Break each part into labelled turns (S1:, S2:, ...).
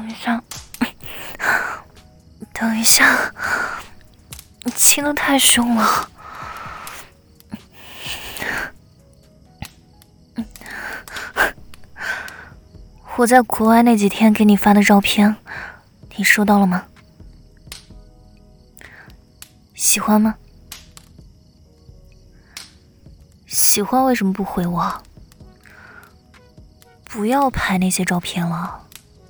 S1: 等一下，等一下，你亲得太凶了。我在国外那几天给你发的照片，你收到了吗？喜欢吗？喜欢为什么不回我？不要拍那些照片了。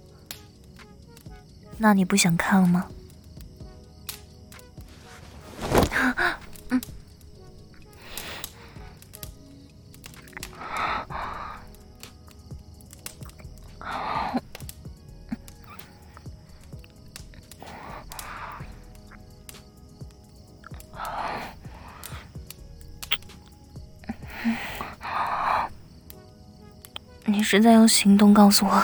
S1: 那你不想看了吗？你是在用行动告诉我，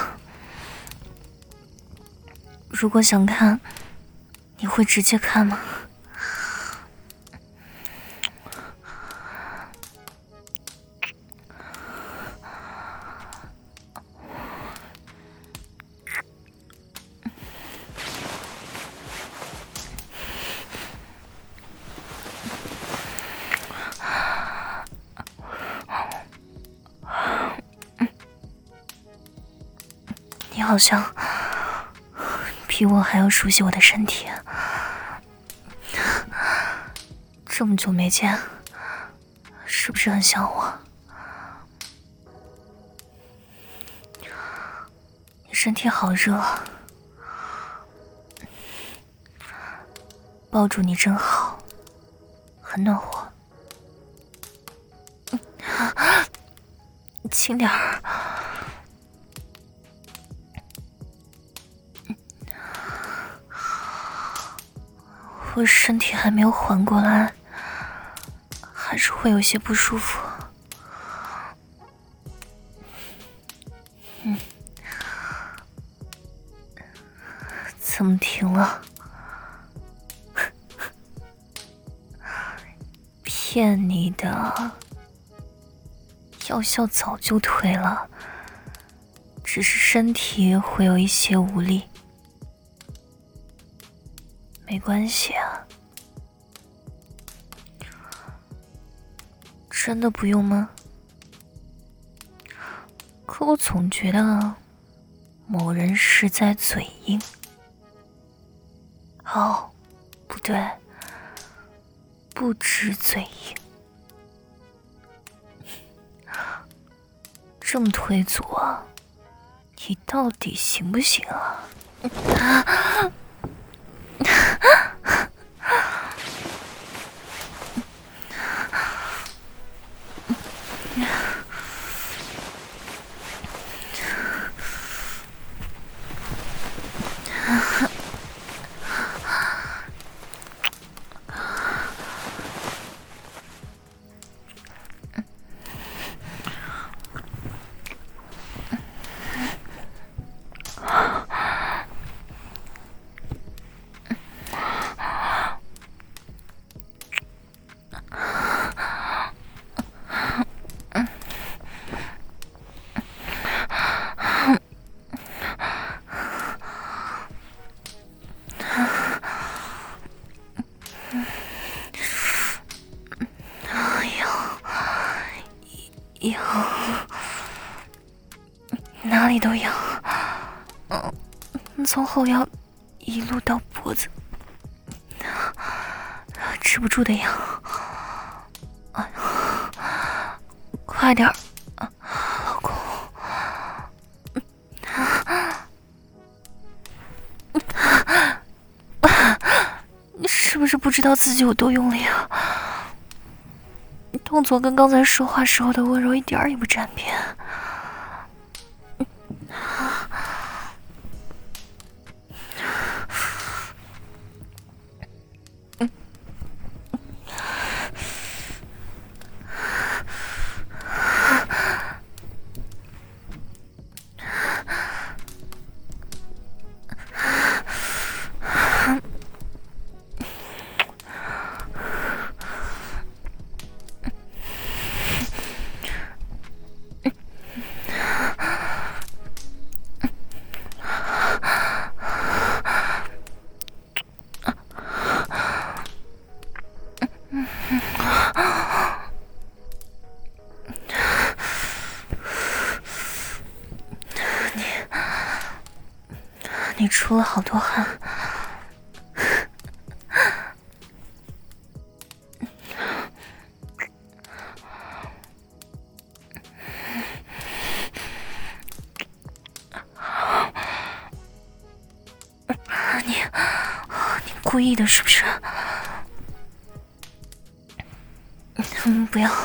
S1: 如果想看，你会直接看吗？你好像比我还要熟悉我的身体，这么久没见，是不是很想我？你身体好热，抱住你真好，很暖和。轻点儿。我身体还没有缓过来，还是会有些不舒服。怎么停了？骗你的，药效早就退了，只是身体会有一些无力。没关系啊。真的不用吗？可我总觉得某人是在嘴硬。哦，不对，不止嘴硬。这么推阻啊，你到底行不行啊？痒，哪里都痒，从后腰一路到脖子，止不住的痒。哎呀，快点儿，老公！你是不是不知道自己有多用力啊？动作跟刚才说话时候的温柔一点儿也不沾边。 里出了好多汗。你故意的是不是？不要。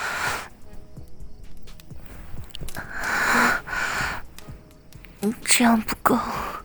S1: 这样不够。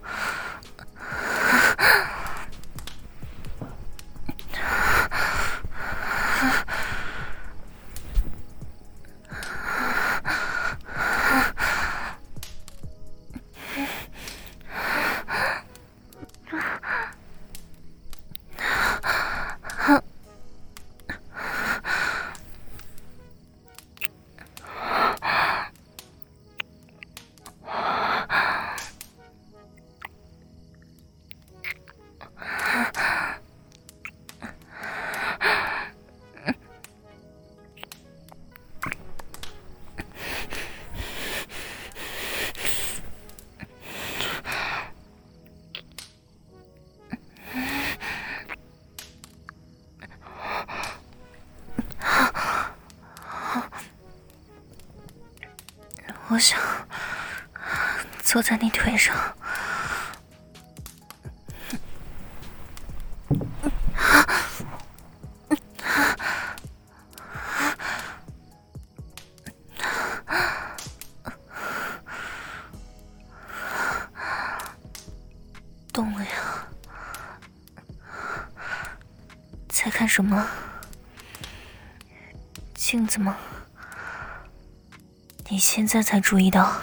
S1: 我想坐在你腿上。动了呀？在看什么？镜子吗？你现在才注意到？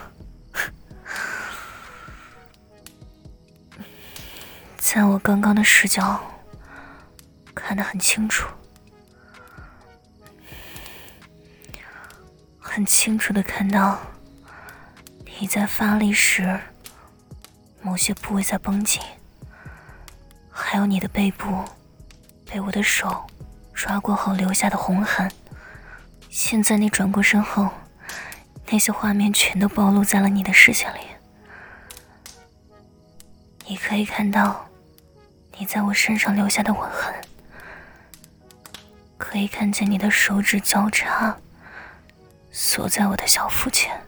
S1: 在我刚刚的视角看得很清楚，很清楚地看到你在发力时某些部位在绷紧，还有你的背部被我的手抓过后留下的红痕。现在你转过身后，那些画面全都暴露在了你的视线里。你可以看到你在我身上留下的吻痕，可以看见你的手指交叉锁在我的小腹前，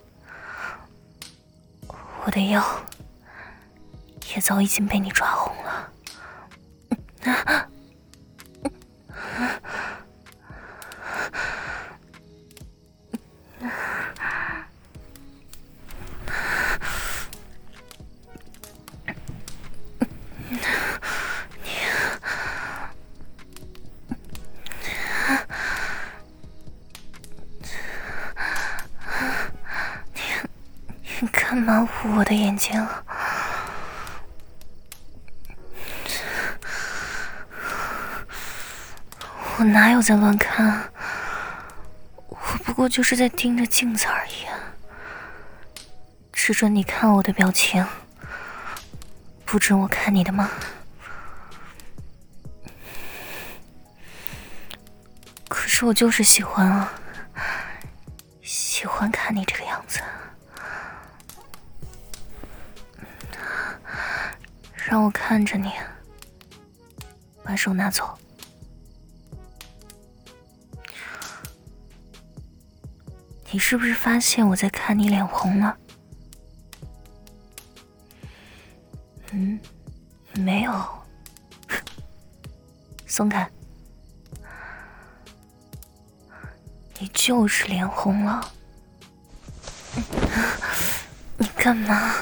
S1: 我的腰也早已经被你抓红了。你干嘛捂我的眼睛？我哪有在乱看？我不过就是在盯着镜子而已。只准你看我的表情，不准我看你的吗？可是我就是喜欢啊，喜欢看你这个样子。让我看着你，把手拿走。你是不是发现我在看你脸红了？没有。松开。你就是脸红了。你干嘛？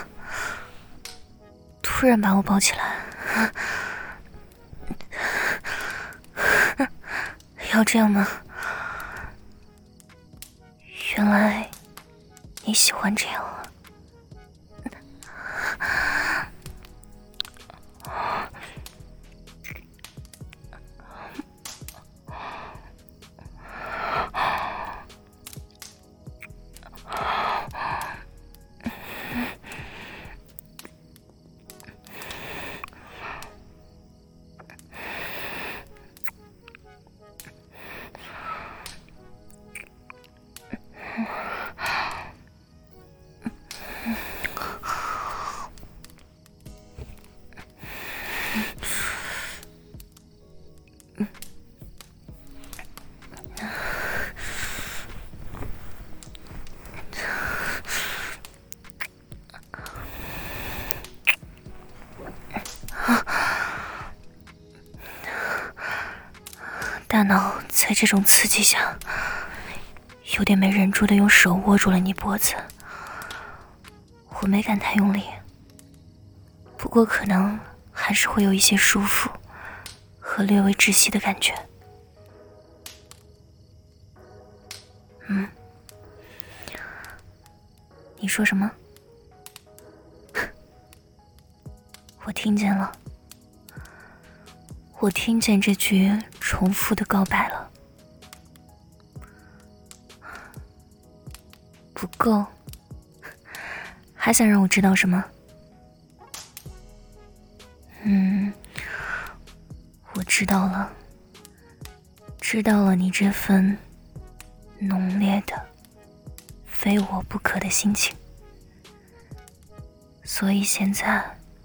S1: 突然把我抱起来。要这样吗？原来你喜欢这样啊。 大脑在这种刺激下，有点没忍住的用手握住了你脖子。我没敢太用力，不过可能还是会有一些舒服和略微窒息的感觉。你说什么？我听见了，我听见这句重复的告白了。不够，还想让我知道什么？我知道了，知道了你这份浓烈的非我不可的心情。所以现在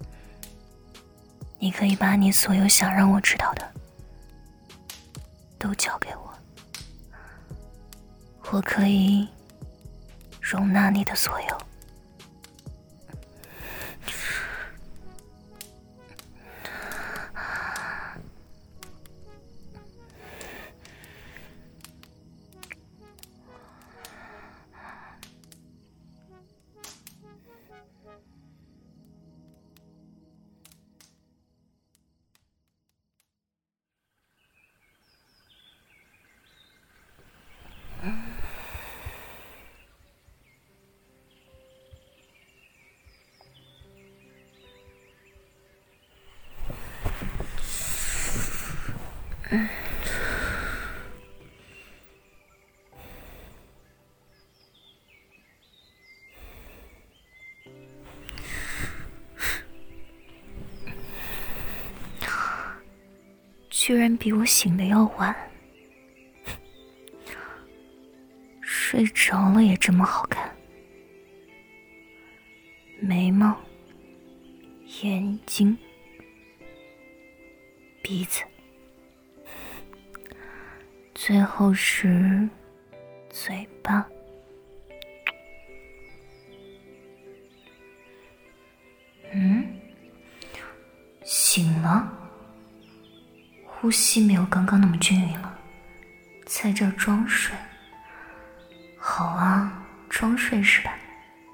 S1: 你可以把你所有想让我知道的都交给我，我可以容纳你的所有。居然比我醒的要晚，睡着了也这么好看，眉毛、眼睛、鼻子，最后是嘴巴。醒了，呼吸没有刚刚那么均匀了，在这儿装睡。好啊，装睡是吧？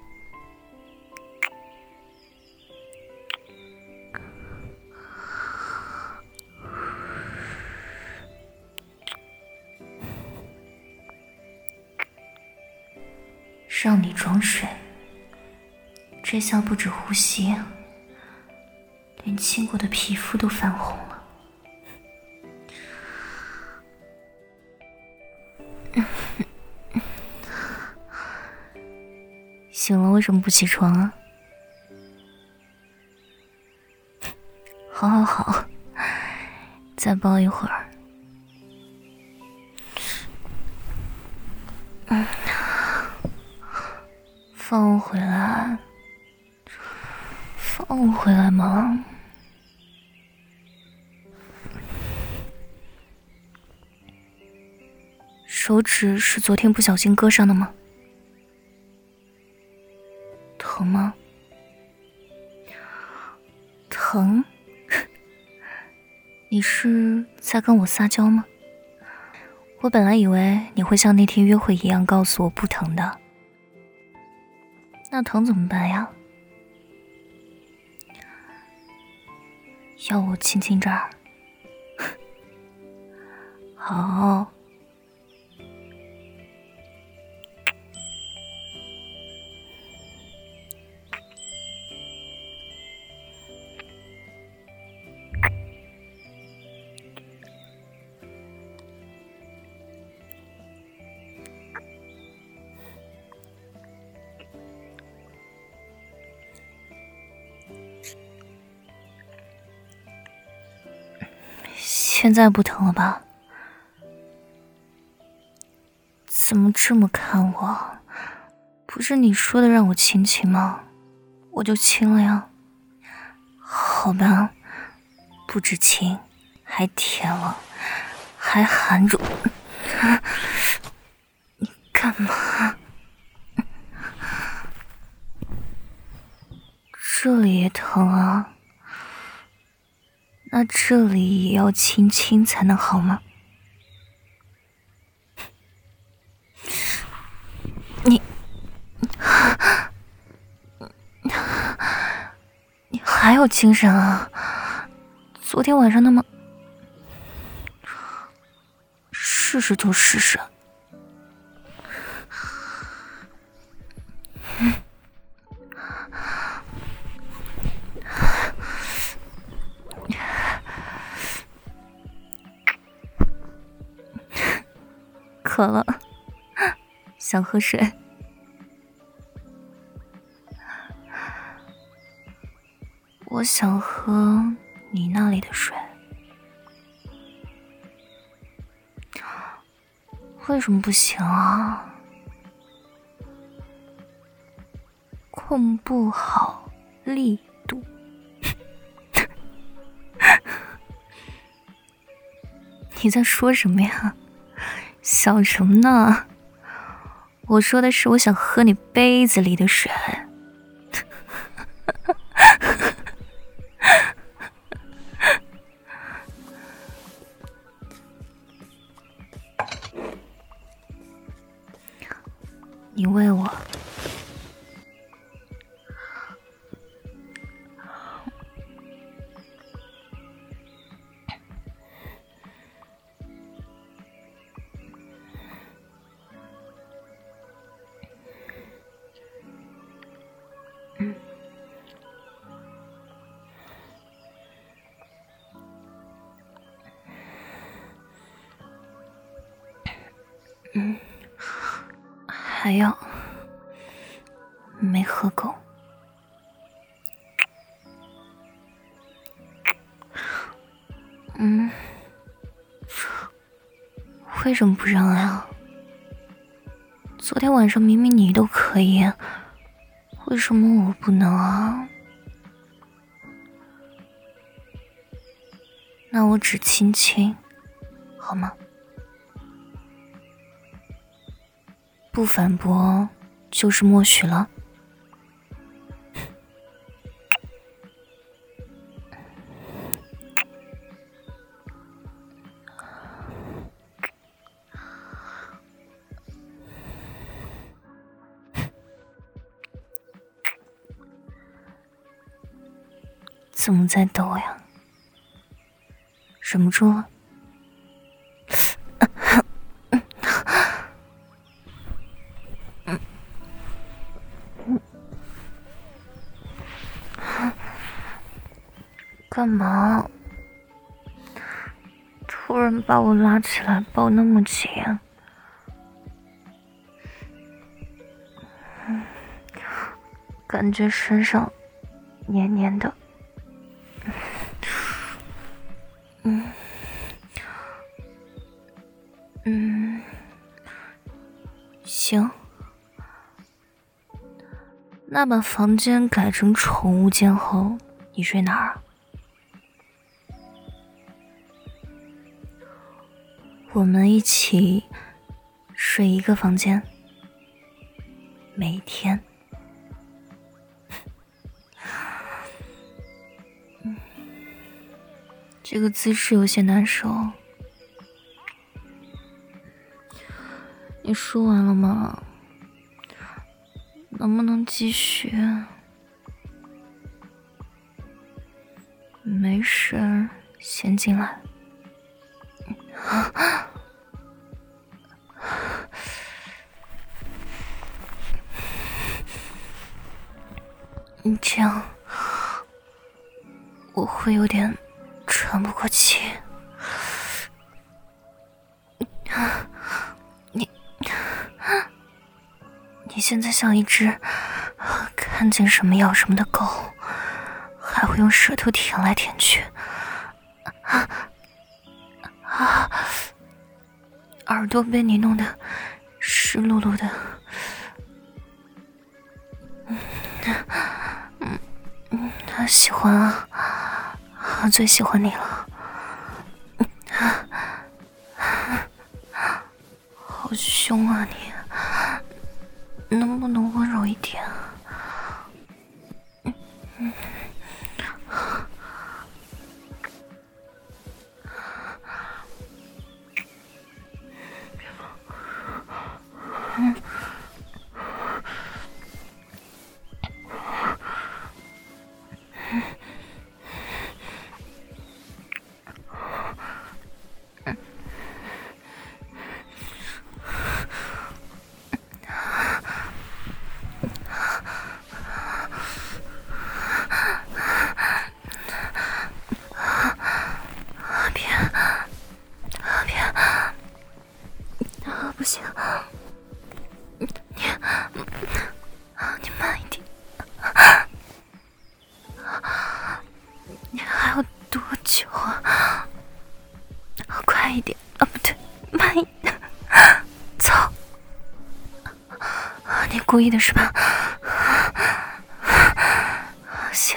S1: 让你装睡，这下不止呼吸啊，连亲过的皮肤都泛红了。醒了为什么不起床啊？好，再抱一会儿。放我回来，放我回来嘛！手指是昨天不小心割伤的吗？疼吗？疼？你是在跟我撒娇吗？我本来以为你会像那天约会一样告诉我不疼的。那疼怎么办呀？要我亲亲这儿？好。现在不疼了吧？怎么这么看我？不是你说的让我亲亲吗？我就亲了呀。好吧，不止亲，还舔了，还含住。你干嘛？这里也疼啊？那这里也要亲亲才能好吗？ 还有精神啊？昨天晚上那么……试试就试试。渴了，想喝水。我想喝你那里的水。为什么不行啊？控不好力度。你在说什么呀？想什么呢？我说的是我想喝你杯子里的水。你喂我。还要没喝够。为什么不让啊？昨天晚上明明你都可以，为什么我不能啊？那我只亲亲，好吗？不反驳就是默许了。怎么在抖呀？忍不住了。干嘛？突然把我拉起来抱那么紧？感觉身上黏黏的。行。那把房间改成宠物间后，你睡哪儿啊？我们一起睡一个房间，每天。这个姿势有些难受。你说完了吗？能不能继续？没事，先进来。你这样，我会有点喘不过气。你现在像一只看见什么咬什么的狗，还会用舌头舔来舔去。耳朵被你弄得湿漉漉的。喜欢啊，最喜欢你了。好凶啊你，能不能温柔一点？ 你故意的是吧？行。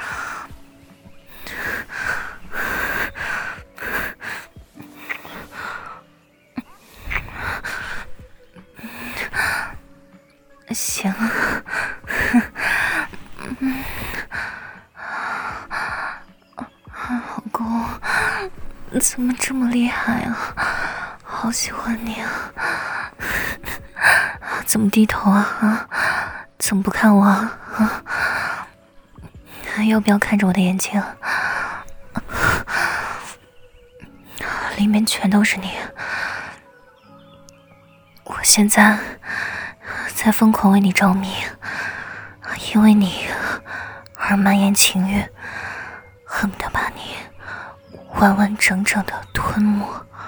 S1: 行。老公，怎么这么厉害啊？好喜欢你啊！怎么低头啊？怎么不看我啊？要不要看着我的眼睛？里面全都是你。我现在在疯狂为你着迷，因为你而蔓延情欲，恨不得把你完完整整的吞没。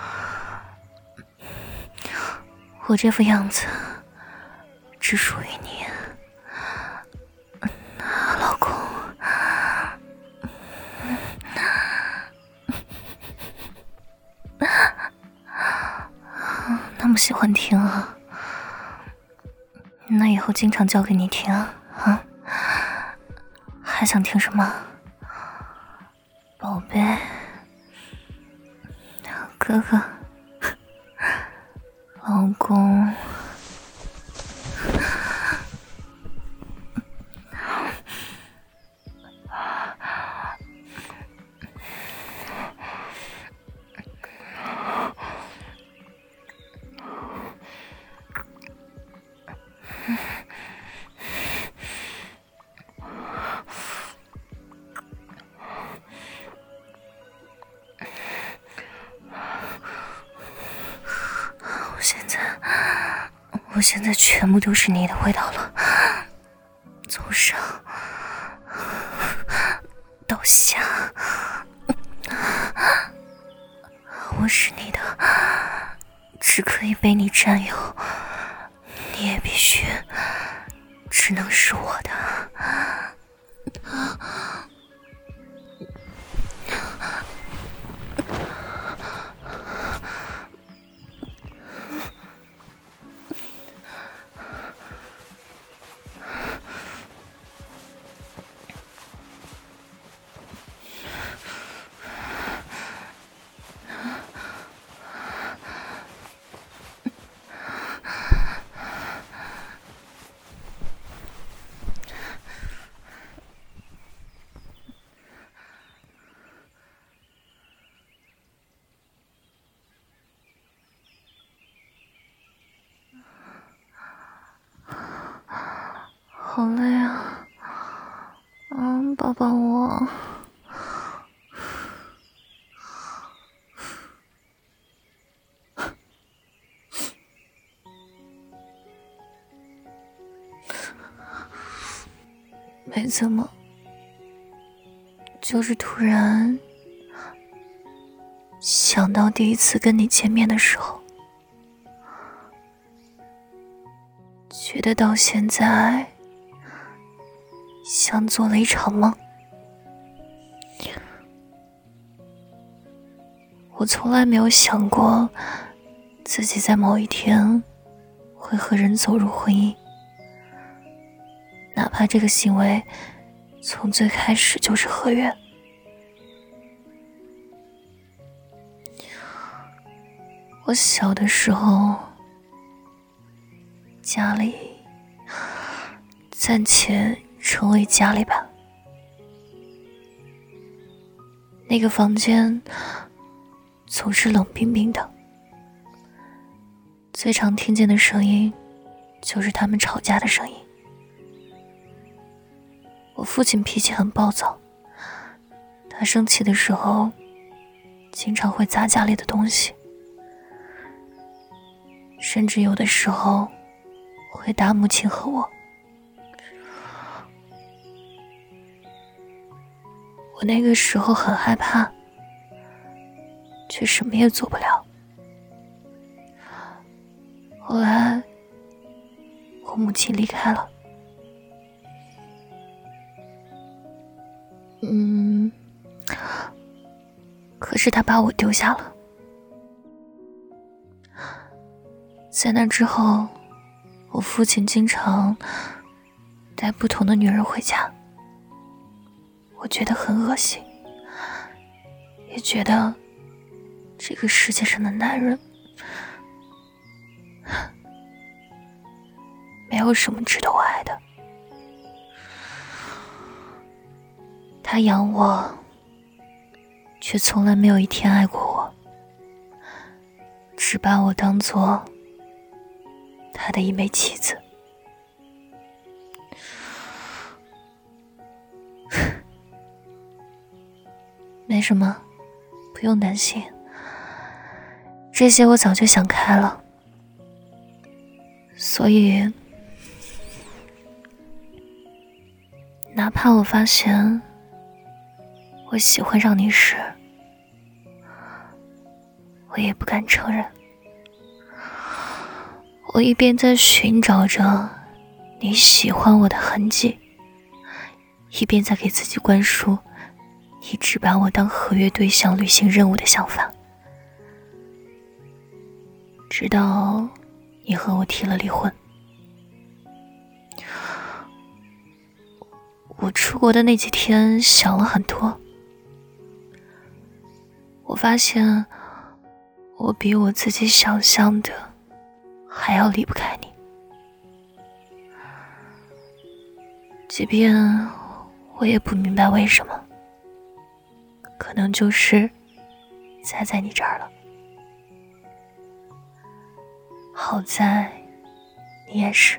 S1: 我这副样子只属于你，老公。那么喜欢听啊？那以后经常教给你听啊？还想听什么？宝贝，哥哥，老公。我现在全部都是你的味道了，从上到下，我是你的，只可以被你占有，你也必须只能是我的。好累啊，抱抱我。没怎么，就是突然想到第一次跟你见面的时候，觉得到现在像做了一场梦。我从来没有想过自己在某一天会和人走入婚姻，哪怕这个行为从最开始就是合约。我小的时候，家里暂且称为家里吧，那个房间总是冷冰冰的，最常听见的声音就是他们吵架的声音。我父亲脾气很暴躁，他生气的时候经常会砸家里的东西，甚至有的时候会打母亲和我。我那个时候很害怕，却什么也做不了。后来我母亲离开了，可是她把我丢下了。在那之后， 我父亲经常带不同的女人回家，我觉得很恶心，也觉得这个世界上的男人没有什么值得我爱的。他养我，却从来没有一天爱过我，只把我当作他的一枚棋子。没什么，不用担心，这些我早就想开了。所以哪怕我发现我喜欢上你时，我也不敢承认。我一边在寻找着你喜欢我的痕迹，一边在给自己灌输你只把我当合约对象履行任务的想法。直到你和我提了离婚。我出国的那几天想了很多，我发现我比我自己想象的还要离不开你。即便我也不明白为什么，可能就是栽在你这儿了。好在你也是。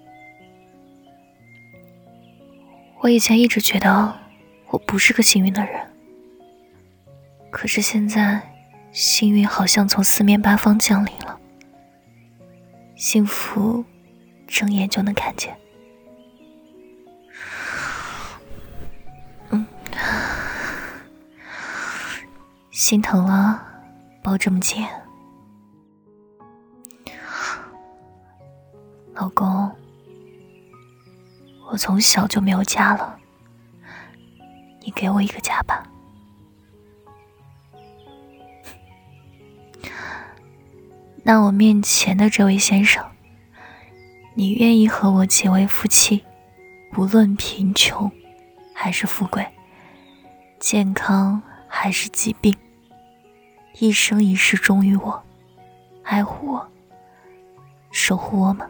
S1: 我以前一直觉得我不是个幸运的人，可是现在幸运好像从四面八方降临了，幸福睁眼就能看见。心疼了，抱这么紧。老公，我从小就没有家了，你给我一个家吧。那我面前的这位先生，你愿意和我结为夫妻，不论贫穷还是富贵，健康还是疾病，一生一世忠于我，爱护我，守护我吗？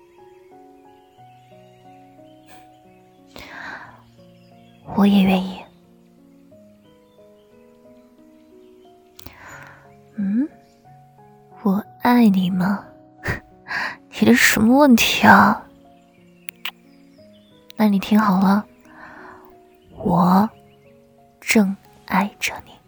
S1: 我也愿意。我爱你吗？你这什么问题啊？那你听好了，我正爱着你。